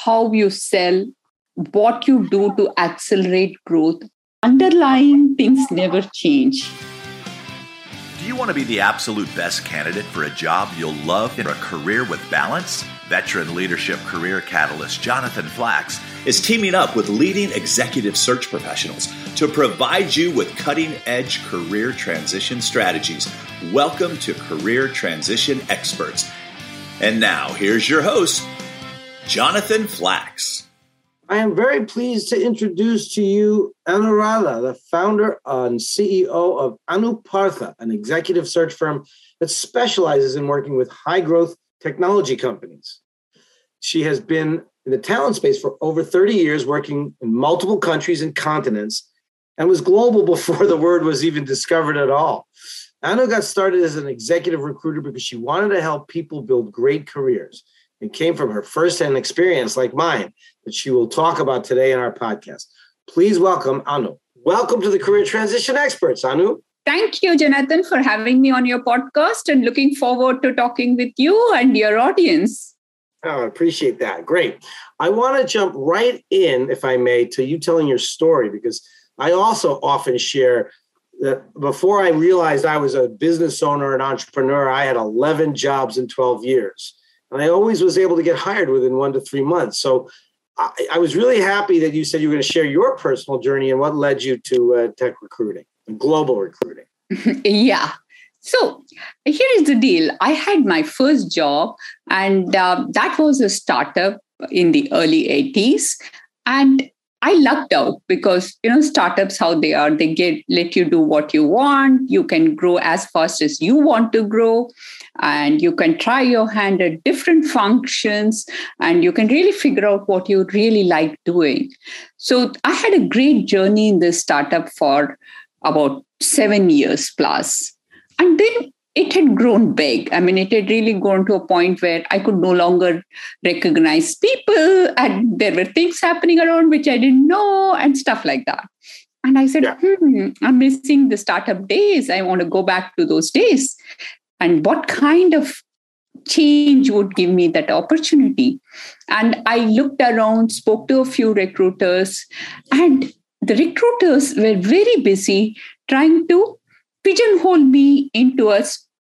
how you sell, what you do to accelerate growth, underlying things never change. Do you want to be the absolute best candidate for a job you'll love in a career with balance? Veteran leadership career catalyst Jonathan Flax is teaming up with leading executive search professionals to provide you with cutting-edge career transition strategies. Welcome to Career Transition Experts. And now, here's your host, Jonathan Flax. I am very pleased to introduce to you Anuradha, the founder and CEO of Anupartha, an executive search firm that specializes in working with high-growth technology companies. She has been in the talent space for over 30 years, working in multiple countries and continents, and was global before the word was even discovered at all. Anu got started as an executive recruiter because she wanted to help people build great careers. It came from her firsthand experience, like mine, that she will talk about today in our podcast. Please welcome Anu. Welcome to the Career Transition Experts, Anu. Thank you, Jonathan, for having me on your podcast and looking forward to talking with you and your audience. Oh, I appreciate that. Great. I want to jump right in, if I may, to you telling your story, because I also often share that before I realized I was a business owner and entrepreneur, I had 11 jobs in 12 years. And I always was able to get hired within 1 to 3 months. So I was really happy that you said you were going to share your personal journey and what led you to tech recruiting and global recruiting. Yeah. So here is the deal. I had my first job, and that was a startup in the early 80s. And I lucked out because, startups, how they are, they let you do what you want. You can grow as fast as you want to grow. And you can try your hand at different functions, and you can really figure out what you really like doing. So I had a great journey in this startup for about 7 years plus. And then it had grown big. I mean, it had really grown to a point where I could no longer recognize people, and there were things happening around which I didn't know and stuff like that. And I said, I'm missing the startup days. I want to go back to those days. And what kind of change would give me that opportunity? And I looked around, spoke to a few recruiters, and the recruiters were very busy trying to pigeonhole me into a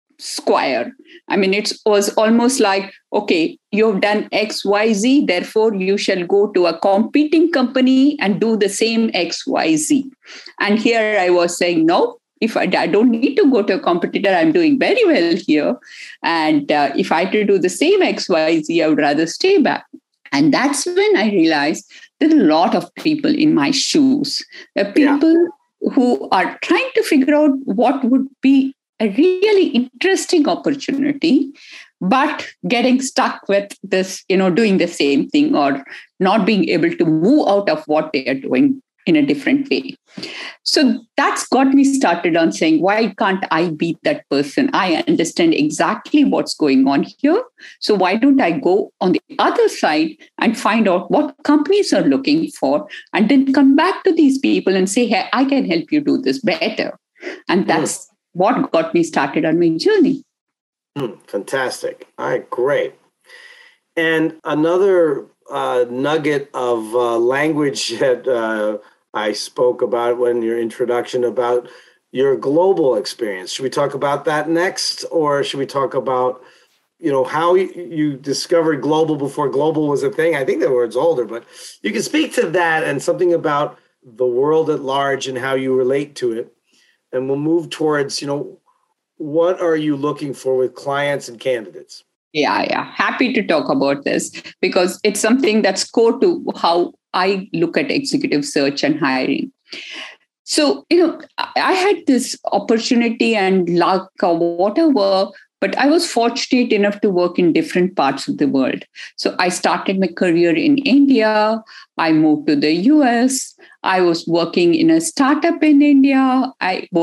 square. I mean, it was almost like, okay, you've done X, Y, Z, therefore you shall go to a competing company and do the same X, Y, Z. And here I was saying, no. If I don't need to go to a competitor, I'm doing very well here. And if I had to do the same X, Y, Z, I would rather stay back. And that's when I realized there's a lot of people in my shoes. People who are trying to figure out what would be a really interesting opportunity, but getting stuck with this, doing the same thing or not being able to move out of what they are doing in a different way. So that's got me started on saying, why can't I be that person? I understand exactly what's going on here. So why don't I go on the other side and find out what companies are looking for, and then come back to these people and say, hey, I can help you do this better. And that's what got me started on my journey. Fantastic. All right, great. And another nugget of language that I spoke about when your introduction about your global experience. Should we talk about that next, or should we talk about, how you discovered global before global was a thing? I think the word's older, but you can speak to that and something about the world at large and how you relate to it. And we'll move towards, what are you looking for with clients and candidates? Yeah. Happy to talk about this because it's something that's core to how I look at executive search and hiring. So, I had this opportunity and luck or whatever, but I was fortunate enough to work in different parts of the world. So I started my career in India. I moved to the US. I was working in a startup in India.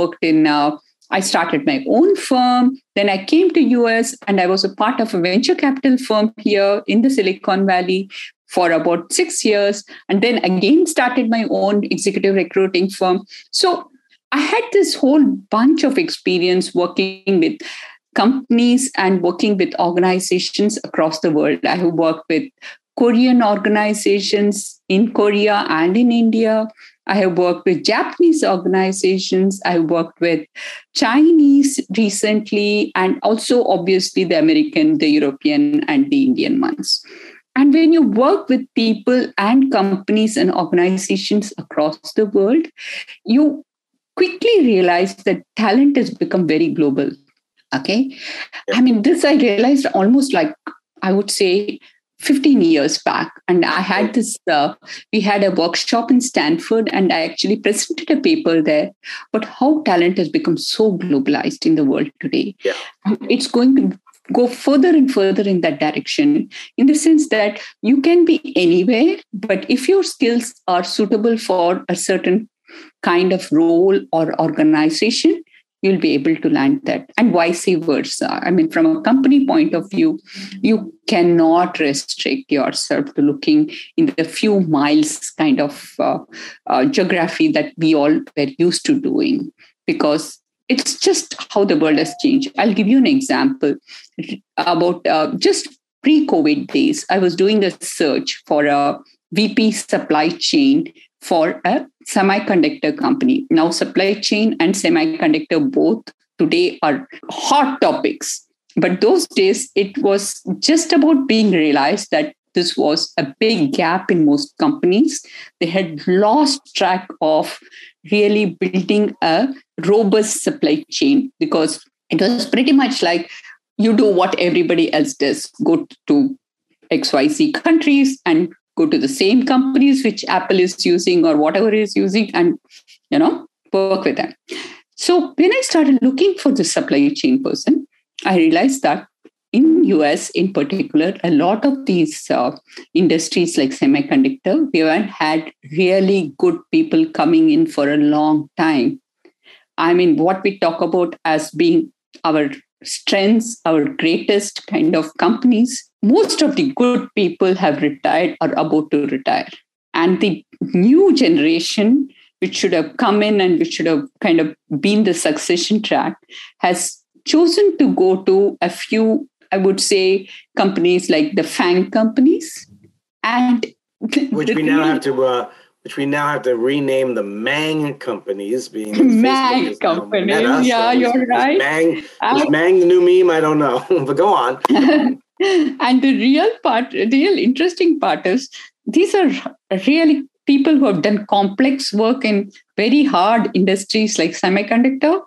I started my own firm. Then I came to US and I was a part of a venture capital firm here in the Silicon Valley for about 6 years. And then again started my own executive recruiting firm. So I had this whole bunch of experience working with companies and working with organizations across the world. I have worked with Korean organizations in Korea and in India. I have worked with Japanese organizations. I worked with Chinese recently, and also obviously the American, the European, and the Indian ones. And when you work with people and companies and organizations across the world, you quickly realize that talent has become very global. Okay. I mean, this I realized almost like, I would say, 15 years back. And I had we had a workshop in Stanford, and I actually presented a paper there about how talent has become so globalized in the world today. Yeah. And it's going to go further and further in that direction, in the sense that you can be anywhere, but if your skills are suitable for a certain kind of role or organization, you'll be able to land that, and vice versa. I mean, from a company point of view, you cannot restrict yourself to looking in the few miles kind of geography that we all were used to doing, because it's just how the world has changed. I'll give you an example about just pre-COVID days. I was doing a search for a VP supply chain for a semiconductor company. Now, supply chain and semiconductor both today are hot topics. But those days, it was just about being realized that this was a big gap in most companies. They had lost track of really building a robust supply chain, because it was pretty much like you do what everybody else does. Go to XYZ countries and go to the same companies which Apple is using or whatever is using, and, work with them. So when I started looking for the supply chain person, I realized that in US in particular, a lot of these industries like semiconductor, we haven't had really good people coming in for a long time. I mean, what we talk about as being our strengths, our greatest kind of companies, most of the good people have retired or about to retire. And the new generation, which should have come in and which should have kind of been the succession track, has chosen to go to a few, I would say, companies like the FANG companies. And which we now have to rename the Mang companies, being Mang companies. Yeah, you're right. Is Mang the new meme? I don't know, but go on. And the real interesting part is these are really people who have done complex work in very hard industries like semiconductor,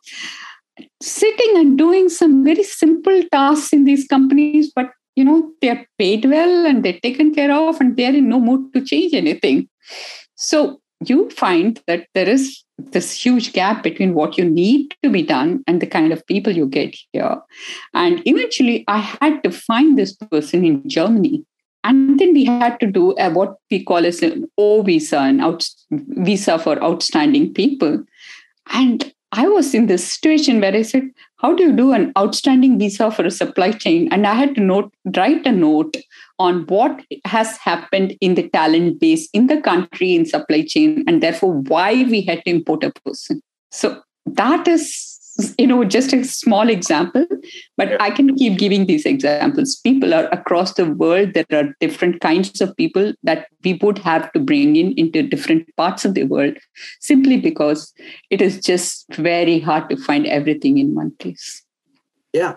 sitting and doing some very simple tasks in these companies, but they're paid well and they're taken care of, and they're in no mood to change anything. So you find that there is this huge gap between what you need to be done and the kind of people you get here. And eventually I had to find this person in Germany. And then we had to do what we call as an O visa, visa for outstanding people. And I was in this situation where I said, how do you do an outstanding visa for a supply chain? And I had to write a note on what has happened in the talent base in the country in supply chain, and therefore why we had to import a person. So that is, just a small example, but I can keep giving these examples. People are across the world. There are different kinds of people that we would have to bring into different parts of the world, simply because it is just very hard to find everything in one place. Yeah.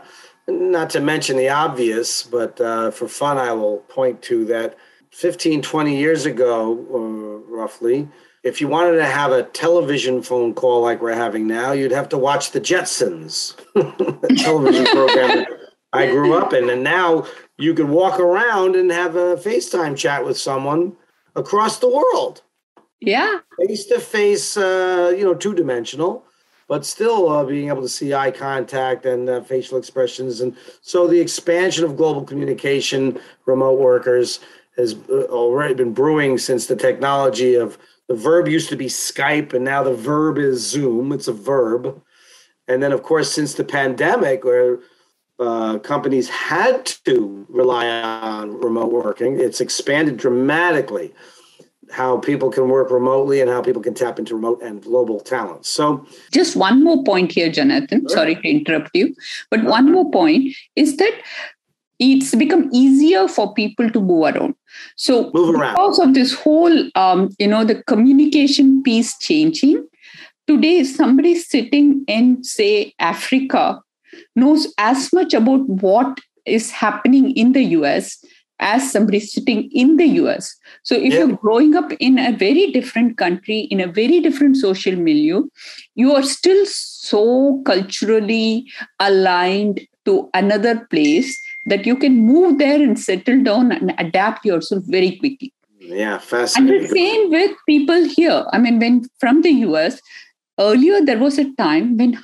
Not to mention the obvious, but for fun, I will point to that 15, 20 years ago, roughly, if you wanted to have a television phone call like we're having now, you'd have to watch the Jetsons, the television program that I grew up in. And now you can walk around and have a FaceTime chat with someone across the world. Yeah. Face-to-face, two-dimensional, but still being able to see eye contact and facial expressions. And so the expansion of global communication, remote workers, has already been brewing since the technology of the verb used to be Skype, and now the verb is Zoom. It's a verb. And then, of course, since the pandemic, where companies had to rely on remote working, it's expanded dramatically how people can work remotely and how people can tap into remote and global talent. So just one more point here, Jonathan. Sure. Sorry to interrupt you. But one more point is that it's become easier for people to move around. So Move around. because of this whole, the communication piece changing, today somebody sitting in, say, Africa knows as much about what is happening in the US as somebody sitting in the US. So if you're growing up in a very different country, in a very different social milieu, you are still so culturally aligned to another place that you can move there and settle down and adapt yourself very quickly. Yeah, fascinating. And the same with people here. I mean, when from the US, earlier there was a time when,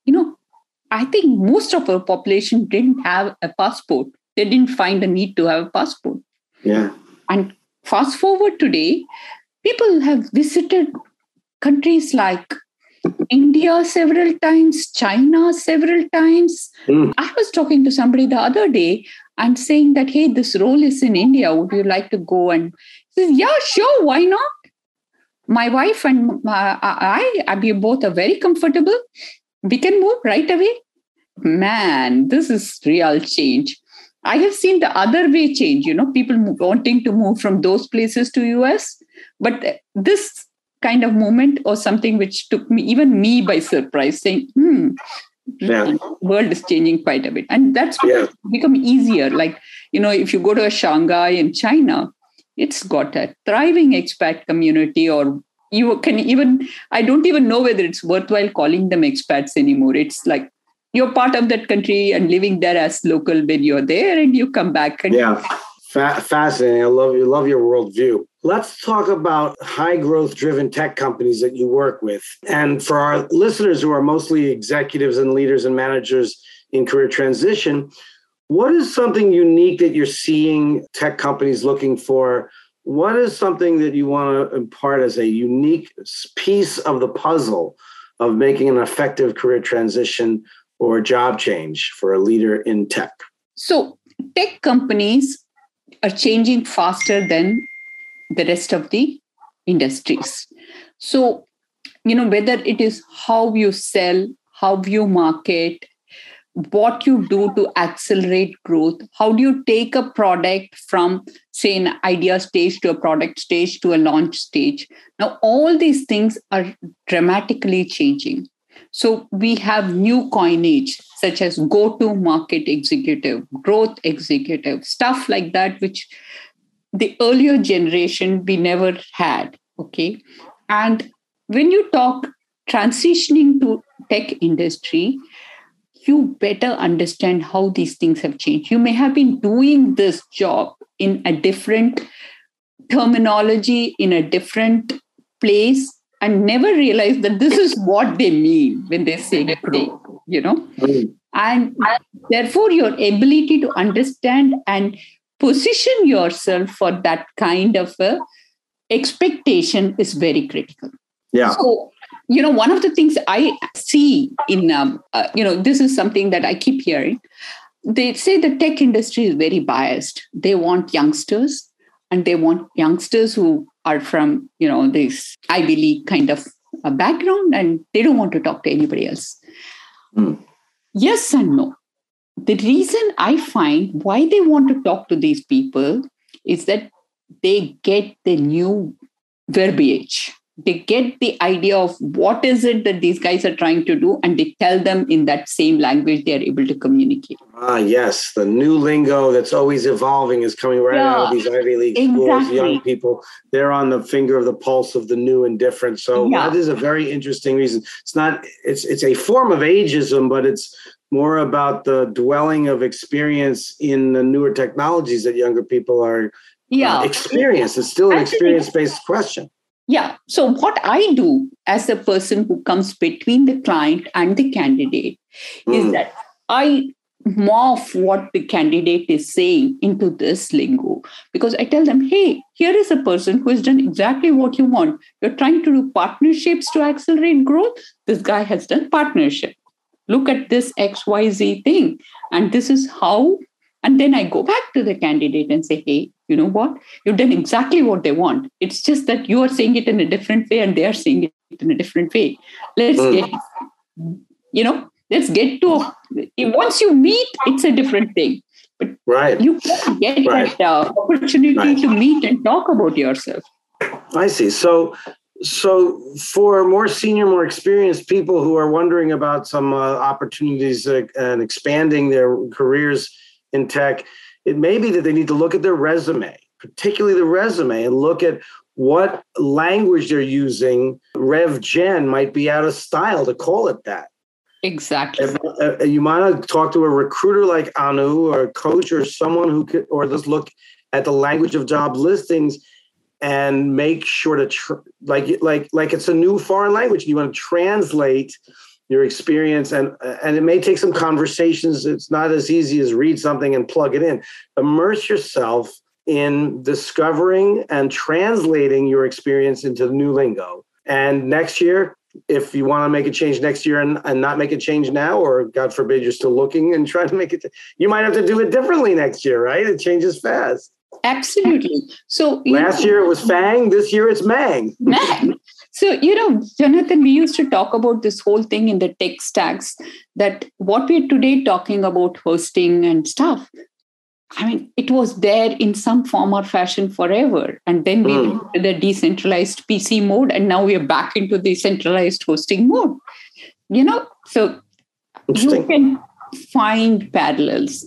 I think most of our population didn't have a passport. They didn't find a need to have a passport. Yeah. And fast forward today, people have visited countries like India several times, China several times. I was talking to somebody the other day and saying that, hey, this role is in India. Would you like to go? And he says, yeah, sure. Why not? My wife and we both are very comfortable. We can move right away. Man, this is real change. I have seen the other way change, people wanting to move from those places to US. But this kind of movement was something which took even me by surprise, saying, the world is changing quite a bit. And that's become easier. Like, if you go to a Shanghai in China, it's got a thriving expat community, or you can even, I don't even know whether it's worthwhile calling them expats anymore. It's like you're part of that country and living there as local when you're there and you come back. And fascinating. I love your worldview. Let's talk about high growth driven tech companies that you work with. And for our listeners who are mostly executives and leaders and managers in career transition, what is something unique that you're seeing tech companies looking for? What is something that you want to impart as a unique piece of the puzzle of making an effective career transition or job change for a leader in tech? So tech companies are changing faster than the rest of the industries. So, whether it is how you sell, how you market, what you do to accelerate growth, how do you take a product from, say, an idea stage to a product stage to a launch stage. Now, all these things are dramatically changing. So we have new coinage, such as go-to-market executive, growth executive, stuff like that, which the earlier generation we never had. Okay. And when you talk transitioning to tech industry, you better understand how these things have changed. You may have been doing this job in a different terminology, in a different place, and never realize that this is what they mean when they say growth, And therefore, your ability to understand and position yourself for that kind of a expectation is very critical. Yeah. So, one of the things I see in, this is something that I keep hearing. They say the tech industry is very biased. They want youngsters, and they want youngsters who are from, this Ivy League kind of a background, and they don't want to talk to anybody else. Yes and no. The reason I find why they want to talk to these people is that they get the new verbiage. They get the idea of what is it that these guys are trying to do, and they tell them in that same language they are able to communicate. Yes. The new lingo that's always evolving is coming right out of these Ivy League schools. Young people, they're on the finger of the pulse of the new and different. So that is a very interesting reason. It's a form of ageism, but it's more about the dwelling of experience in the newer technologies that younger people are experienced. It's still an experience-based question. Yeah. So what I do as a person who comes between the client and the candidate is that I morph what the candidate is saying into this lingo, because I tell them, hey, here is a person who has done exactly what you want. You're trying to do partnerships to accelerate growth. This guy has done partnership. Look at this XYZ thing. And this is how. And then I go back to the candidate and say, hey, you know what? You've done exactly what they want. It's just that you are saying it in a different way and they are saying it in a different way. Let's get to, once you meet, it's a different thing. but Right. you can get Right. that opportunity Right. to meet and talk about yourself. I see. So for more senior, more experienced people who are wondering about some opportunities and expanding their careers in tech, it may be that they need to look at their resume, particularly the resume, and look at what language they're using. Rev Gen might be out of style to call it that. Exactly. You might talk to a recruiter like Anu or a coach or someone who could, or just look at the language of job listings and make sure to like it's a new foreign language. You want to translate your experience, and it may take some conversations. It's not as easy as read something and plug it in. Immerse yourself in discovering and translating your experience into new lingo. And next year, if you want to make a change next year and not make a change now, or God forbid, you're still looking and trying to make it, you might have to do it differently next year, right? It changes fast. Absolutely. So last year it was Fang, this year it's Mang. Mang. So, Jonathan, we used to talk about this whole thing in the tech stacks, that what we're today talking about hosting and stuff, I mean, it was there in some form or fashion forever. And then we went to the decentralized PC mode, and now we are back into the centralized hosting mode. So you can find parallels.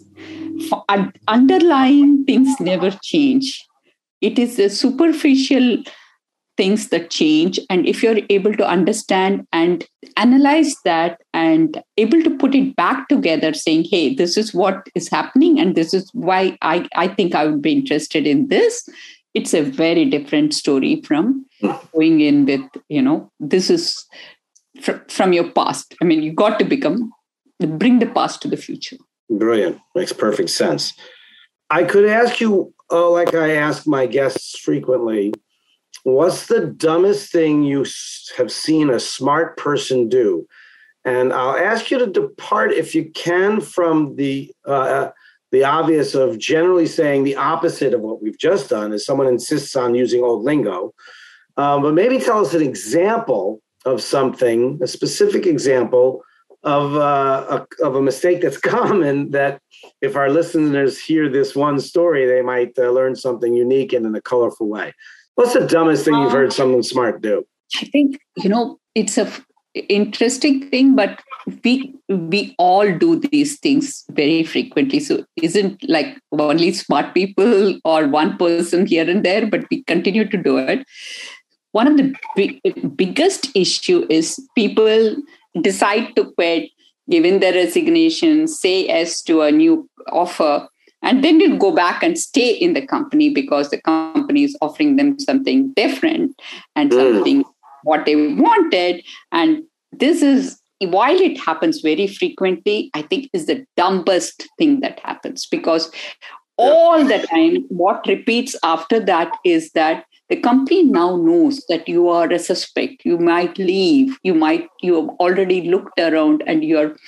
Underlying things never change. It is the superficial things that change. And if you're able to understand and analyze that and able to put it back together, saying, hey, this is what is happening and this is why I think I would be interested in this, it's a very different story from going in with, this is from your past. I mean, you got to bring the past to the future. Brilliant. Makes perfect sense. I could ask you, like I ask my guests frequently, what's the dumbest thing you have seen a smart person do? And I'll ask you to depart, if you can, from the obvious of generally saying the opposite of what we've just done, as someone insists on using old lingo. But maybe tell us an example of something, a specific example of a mistake that's common, that if our listeners hear this one story, they might learn something unique and in a colorful way. What's the dumbest thing you've heard someone smart do? I think, it's a interesting thing, but we all do these things very frequently. So isn't like only smart people or one person here and there, but we continue to do it. One of the biggest issue is people decide to quit, give in their resignation, say yes to a new offer, and then they'll go back and stay in the company because the company is offering them something different and something what they wanted. And this is, while it happens very frequently, I think is the dumbest thing that happens, because all the time what repeats after that is that the company now knows that you are a suspect. You might leave. You have already looked around, and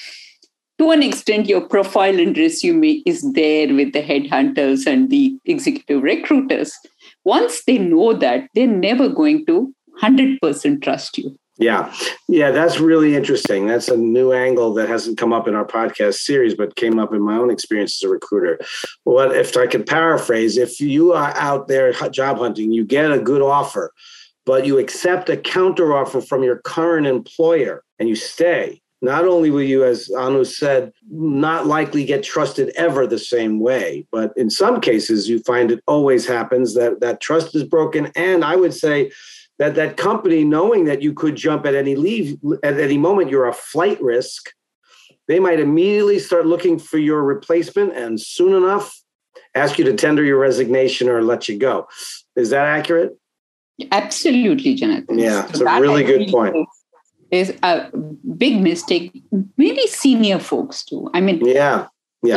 to an extent, your profile and resume is there with the headhunters and the executive recruiters. Once they know that, they're never going to 100% trust you. Yeah, that's really interesting. That's a new angle that hasn't come up in our podcast series, but came up in my own experience as a recruiter. What if I could paraphrase? If you are out there job hunting, you get a good offer, but you accept a counter offer from your current employer and you stay. Not only will you, as Anu said, not likely get trusted ever the same way, but in some cases you find it always happens that trust is broken. And I would say that company, knowing that you could jump at any moment, you're a flight risk, they might immediately start looking for your replacement and soon enough ask you to tender your resignation or let you go. Is that accurate? Absolutely, Jonathan. Yeah, it's a really good point. Is a big mistake. Maybe senior folks too. I mean, yeah.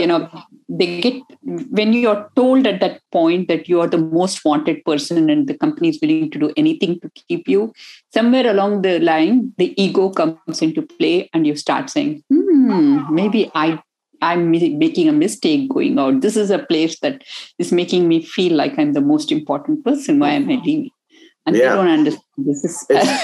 They get, when you're told at that point that you are the most wanted person and the company is willing to do anything to keep you, somewhere along the line, the ego comes into play and you start saying, maybe I'm making a mistake going out. This is a place that is making me feel like I'm the most important person. Why am I leaving? And they don't understand this is...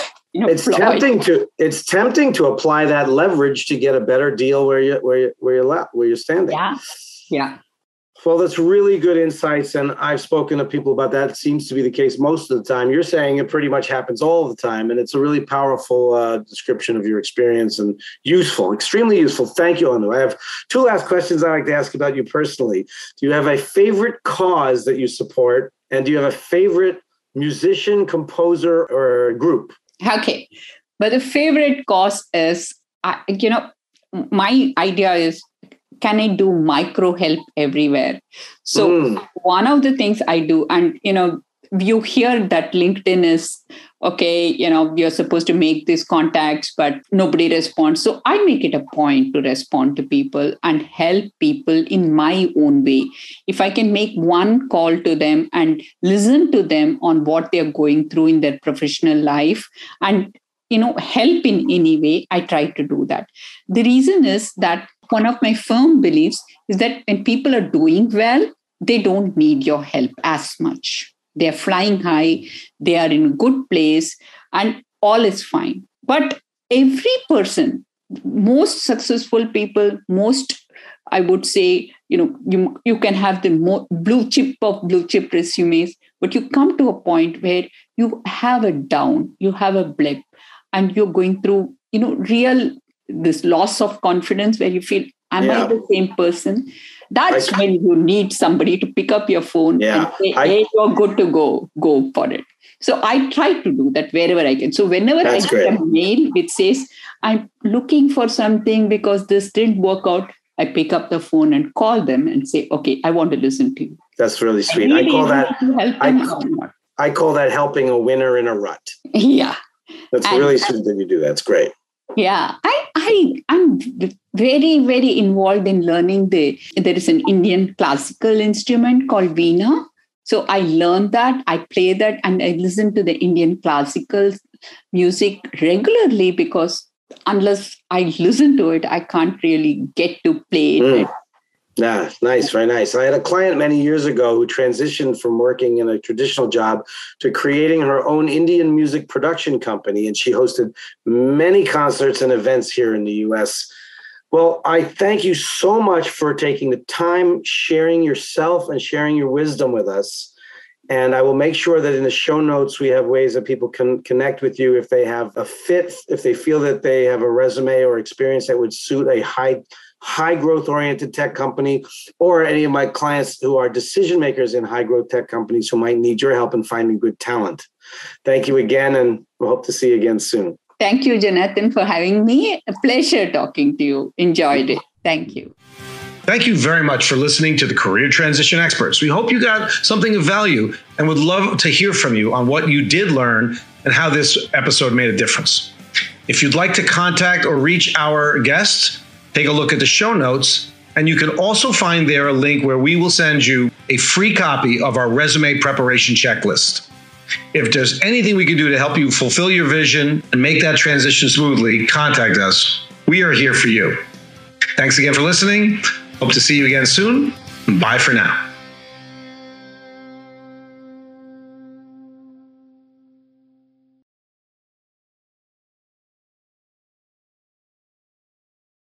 It's tempting to apply that leverage to get a better deal where you're standing. Yeah. Well, that's really good insights. And I've spoken to people about that. It seems to be the case most of the time. You're saying it pretty much happens all the time. And it's a really powerful description of your experience and useful, extremely useful. Thank you, Anu. I have two last questions I'd like to ask about you personally. Do you have a favorite cause that you support? And do you have a favorite musician, composer, or group? Okay. But the favorite cause is, my idea is, can I do micro help everywhere? So one of the things I do, and, you hear that LinkedIn is, okay, you're supposed to make these contacts, but nobody responds. So I make it a point to respond to people and help people in my own way. If I can make one call to them and listen to them on what they're going through in their professional life and, help in any way, I try to do that. The reason is that one of my firm beliefs is that when people are doing well, they don't need your help as much. They're flying high, they are in a good place, and all is fine. But every person, most successful people, I would say, you can have the blue chip resumes, but you come to a point where you have a down, you have a blip, and you're going through, this loss of confidence where you feel, am I the same person? That's when you need somebody to pick up your phone and say, hey, you're good to go for it. So I try to do that wherever I can. So whenever I get a mail which says, I'm looking for something because this didn't work out, I pick up the phone and call them and say, okay, I want to listen to you. That's really sweet. I call that helping a winner in a rut. Yeah. That's really sweet that you do. That's great. Yeah, I'm very, very involved in learning. There is an Indian classical instrument called Veena. So I learned that, I play that, and I listen to the Indian classical music regularly because unless I listen to it, I can't really get to play it. Yeah, nice, very nice. I had a client many years ago who transitioned from working in a traditional job to creating her own Indian music production company, and she hosted many concerts and events here in the U.S. Well, I thank you so much for taking the time, sharing yourself and sharing your wisdom with us. And I will make sure that in the show notes, we have ways that people can connect with you if they have a fit, if they feel that they have a resume or experience that would suit a high growth oriented tech company, or any of my clients who are decision makers in high growth tech companies who might need your help in finding good talent. Thank you again, and we'll hope to see you again soon. Thank you, Jonathan, for having me. A pleasure talking to you. Enjoyed it. Thank you. Thank you very much for listening to the Career Transition Experts. We hope you got something of value and would love to hear from you on what you did learn and how this episode made a difference. If you'd like to contact or reach our guests, take a look at the show notes, and you can also find there a link where we will send you a free copy of our resume preparation checklist. If there's anything we can do to help you fulfill your vision and make that transition smoothly, contact us. We are here for you. Thanks again for listening. Hope to see you again soon. Bye for now.